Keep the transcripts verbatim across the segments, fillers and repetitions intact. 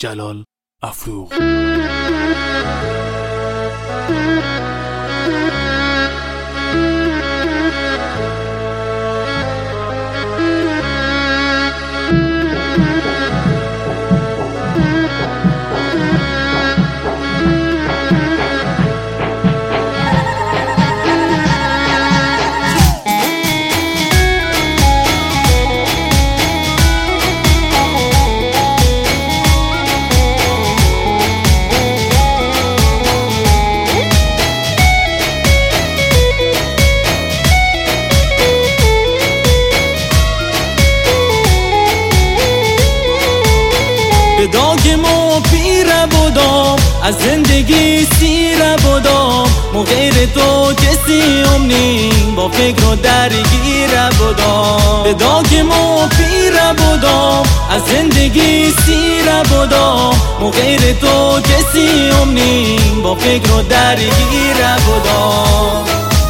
جلال افروغ. به داگ ما پیره بودم، از زندگی سیره بودم، مو غیر تو کسی امنی با فکر و درگیره بودم. به داگ ما پیره بودم، از زندگی سیره بودم، مو غیر تو کسی امنی با فکر و درگیره بودم.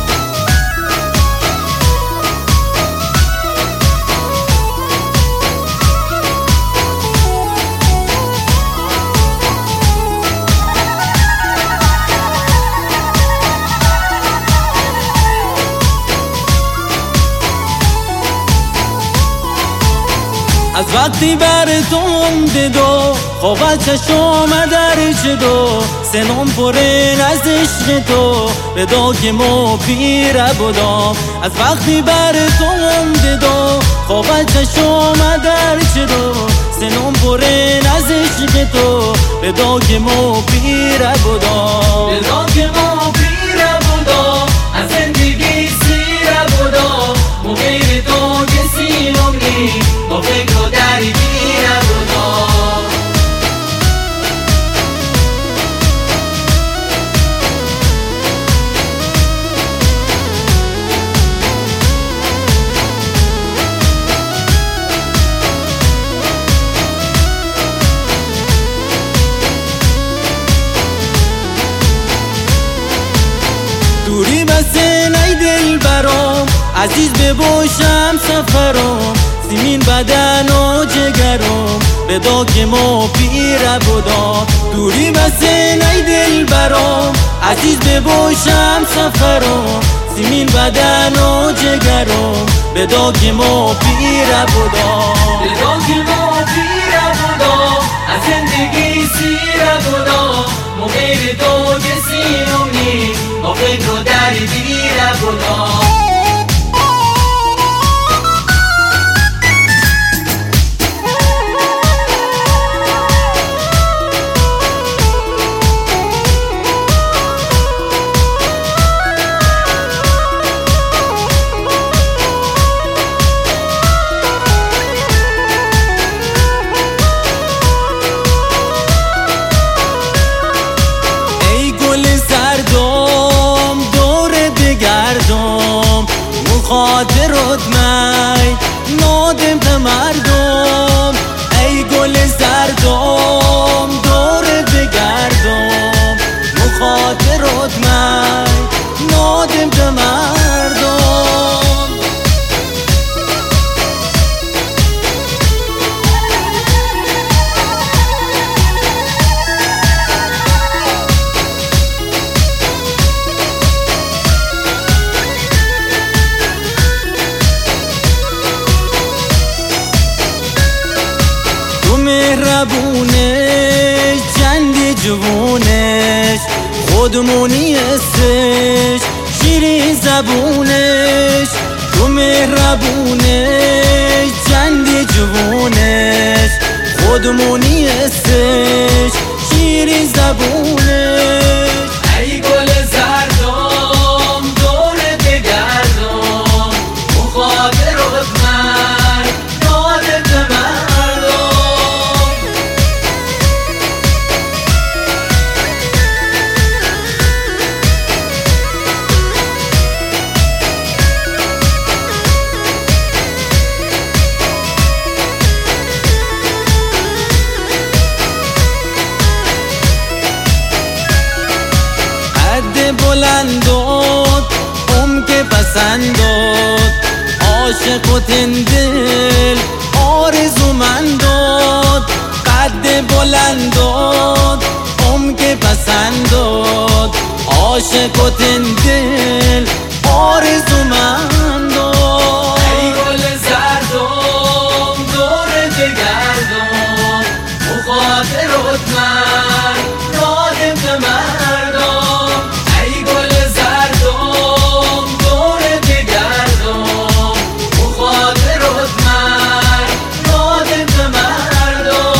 از وقتی بر تو دیدو خواب چشم در شدو، سنم پره از عشق تو به داگ ما پیره بودم. از وقتی بر تو دیدو خواب چشم در شدو، سنم پره از عشق تو به داگ ما پیره بودم. به داگ ما پیره بودم، از زندگی سیره بودم، مو غیر تو کسی امنی با فکر و درگیره بودم. دوری بس نی دل برام، عزیز بباشم سفرام، سیمین بدن و جگرم به داگ ما پیره بودم. دوری بس نی دل برام، عزیز بباشم سفرام، سیمین بدن و جگرم به داگ ما پیره بودم. به داگ ما پیره بودم، از زندگی سیره بودم، مو غیر تو کسی امنی با فکر و درگیره بودم. خاطرت می نادم به مردم، ای گل زردم دور بگردم، مخاطرت می نادم به مردم. مهربونش جنگ جوونش، خودمونی استش شیرین زبونش. تو مهربونش جنگ جوونش، خودمونی استش شیرین زبونش. ای گل زردم دور بگردم، مخاطرت من یادت من. بلندات ام که پسندات، عاشق و تندل آرزو من داد. قد بلند داد عمق پسنداد عاشق و دل آرزومند داد ای گل زردم دور بگردم مخاطرت من یادم به مردم ای گل زردم دور بگردم مخاطرت من یادم به مردم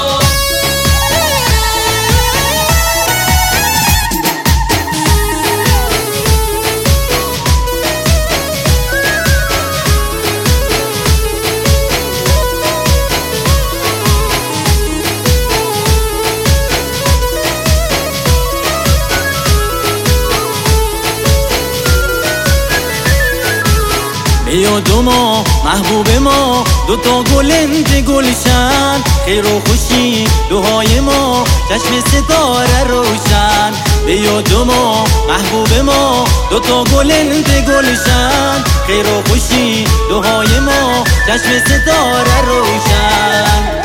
بیاد ما محبوب ما دوتا گلند گلشن خیر و خوشی دوهای ما چشم ستاره روشن بیاد ما محبوب ما دوتا گلند گلشن خیر و خوشی دوهای ما چشم ستاره روشن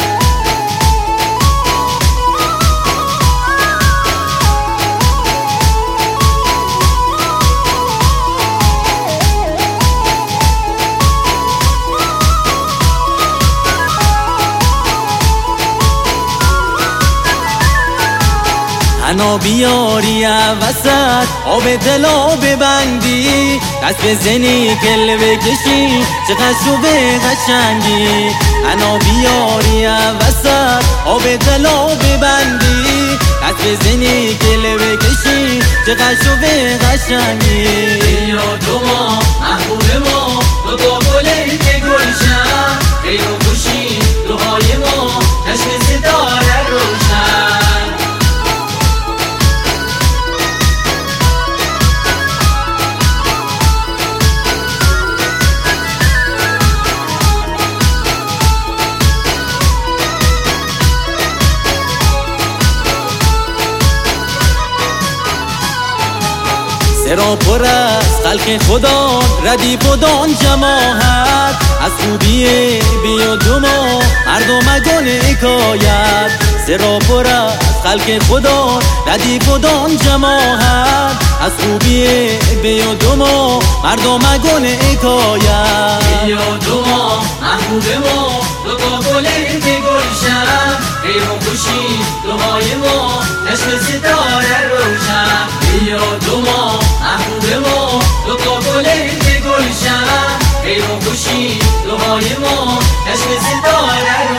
تنها بیاری وسط آب دلا ببندی دست بزنی گل بکشی چقدر شبه قشنگی تنها بیاری وسط آب دلا ببندی دست بزنی گل بکشی چقدر شبه قشنگی بیاد ما محبوب ما دو تا گل گلشن خیر و خوشی دوهای ما چشم ستاره روشن سرا پر از خلق خدا ردیف و دان جماعت از خوبی بیاد ما مردم گل حکایت سرا پر از خلق خدا ردیف و دان جماعت از خوبی بیاد ما مردم گل حکایت بیاد ما محبوب ما دو تا گل گلشن خیر و خوشی دوهای ما چشم ستاره روشن بیاد ما محبوب ما دو تا گل گلشن خیر و خوشی دوهای ما چشم ستاره